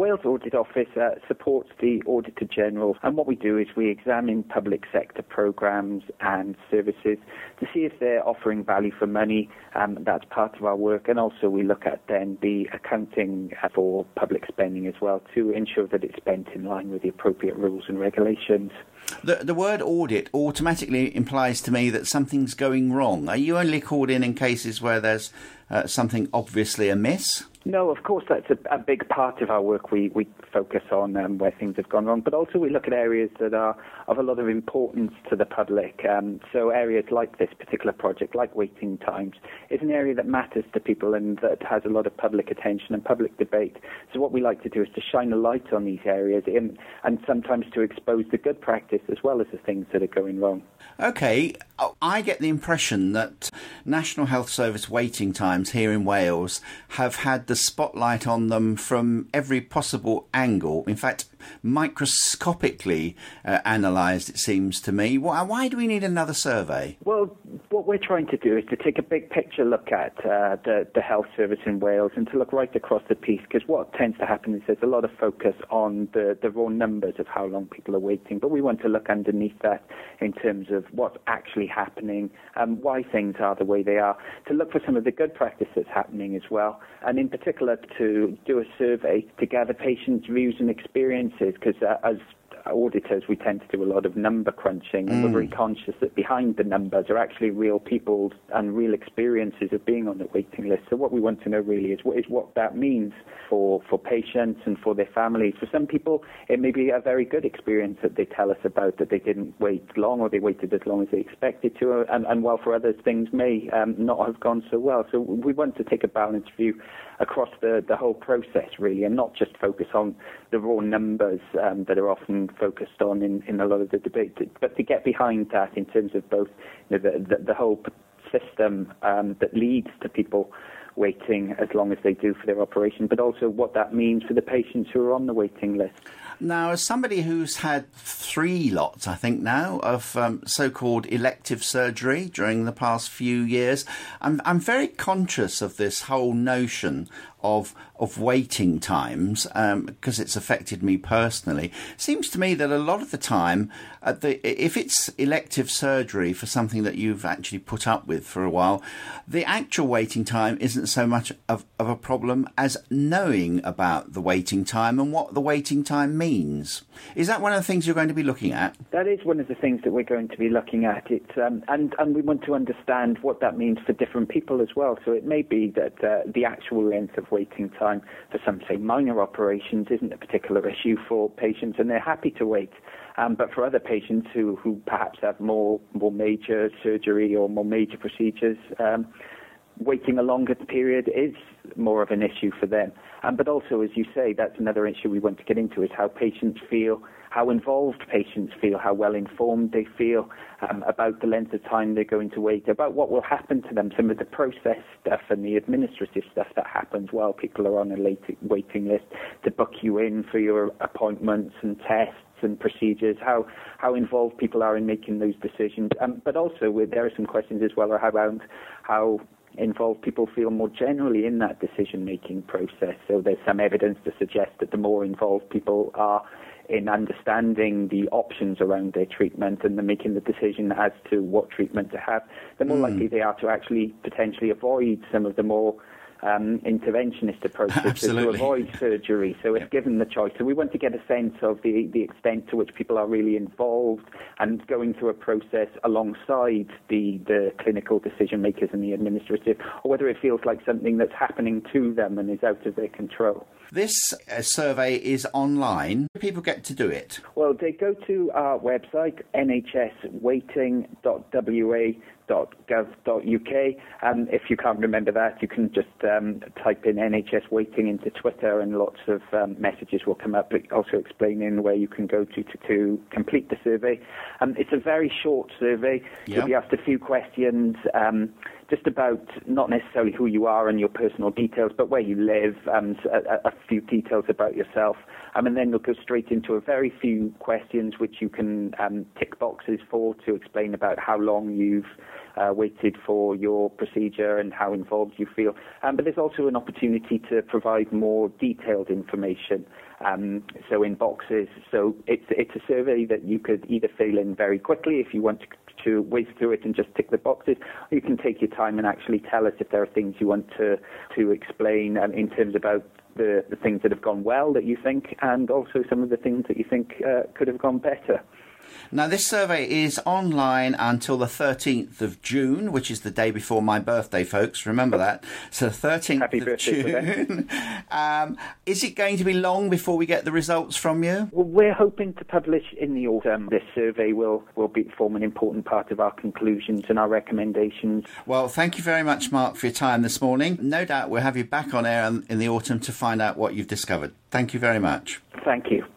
Wales Audit Office supports the Auditor General, and what we do is we examine public sector programmes and services to see if they're offering value for money. That's part of our work, and also we look at then the accounting for public spending as well to ensure that it's spent in line with the appropriate rules and regulations. The word audit automatically implies to me that something's going wrong. Are you only called in cases where there's something obviously amiss? No, of course, that's a big part of our work. We focus on where things have gone wrong, but also we look at areas that are of a lot of importance to the public. So areas like this particular project, like waiting times, is an area that matters to people and that has a lot of public attention and public debate. So what we like to do is to shine a light on these areas and sometimes to expose the good practice as well as the things that are going wrong. OK, I get the impression that National Health Service waiting times here in Wales have had the spotlight on them from every possible angle. In fact, microscopically analysed, it seems to me. Why do we need another survey? Well, what we're trying to do is to take a big picture look at the health service in Wales and to look right across the piece, because what tends to happen is there's a lot of focus on the raw numbers of how long people are waiting, but we want to look underneath that in terms of what's actually happening, why things are the way they are, to look for some of the good practice that's happening as well, and in particular to do a survey to gather patients' views and experiences, because as auditors, we tend to do a lot of number crunching, and we're very conscious that behind the numbers are actually real people and real experiences of being on the waiting list. So what we want to know really is what that means for patients and for their families. For some people, it may be a very good experience that they tell us about, that they didn't wait long or they waited as long as they expected to, and while for others things may not have gone so well. So we want to take a balanced view across the whole process really, and not just focus on the raw numbers that are often focused on in a lot of the debate, but to get behind that in terms of both the whole system that leads to people waiting as long as they do for their operation, but also what that means for the patients who are on the waiting list. Now, as somebody who's had 3 lots, I think now, of so-called elective surgery during the past few years, I'm very conscious of this whole notion of waiting times because it's affected me personally. Seems to me that a lot of the time, if it's elective surgery for something that you've actually put up with for a while, the actual waiting time isn't so much of a problem as knowing about the waiting time and what the waiting time means. Is that one of the things you're going to be looking at? That is one of the things that we're going to be looking at. It's and we want to understand what that means for different people as well. So it may be that the actual length of waiting time for some, say, minor operations isn't a particular issue for patients and they're happy to wait. But for other patients who perhaps have more major surgery or more major procedures, waiting a longer period is more of an issue for them. But also, as you say, that's another issue we want to get into, is how patients feel, how involved patients feel, how well informed they feel about the length of time they're going to wait, about what will happen to them, some of the process stuff and the administrative stuff that happens while people are on a waiting list, to book you in for your appointments and tests and procedures, how involved people are in making those decisions. But also, there are some questions as well around how involved people feel more generally in that decision-making process. So there's some evidence to suggest that the more involved people are in understanding the options around their treatment and then making the decision as to what treatment to have, the more likely they are to actually potentially avoid some of the more interventionist approaches to avoid surgery. So if given the choice, so we want to get a sense of the extent to which people are really involved and going through a process alongside the clinical decision makers and the administrative, or whether it feels like something that's happening to them and is out of their control. This survey is online. People get to do it. Well, they go to our website, nhswaiting.wa.gov.uk. If you can't remember that, you can just type in NHS Waiting into Twitter and lots of messages will come up, but also explaining where you can go to complete the survey. It's a very short survey. You'll be asked a few questions just about not necessarily who you are and your personal details, but where you live, a few details about yourself. And then they'll go straight into a very few questions which you can tick boxes for to explain about how long you've waited for your procedure and how involved you feel. But there's also an opportunity to provide more detailed information. So in boxes. So it's a survey that you could either fill in very quickly if you want to whiz through it and just tick the boxes, or you can take your time and actually tell us if there are things you want to explain in terms about the things that have gone well that you think, and also some of the things that you think could have gone better. Now, this survey is online until the 13th of June, which is the day before my birthday, folks. Remember that. So the 13th Happy of birthday June. Is it going to be long before we get the results from you? Well, we're hoping to publish in the autumn. This survey will form an important part of our conclusions and our recommendations. Well, thank you very much, Mark, for your time this morning. No doubt we'll have you back on air in the autumn to find out what you've discovered. Thank you very much. Thank you.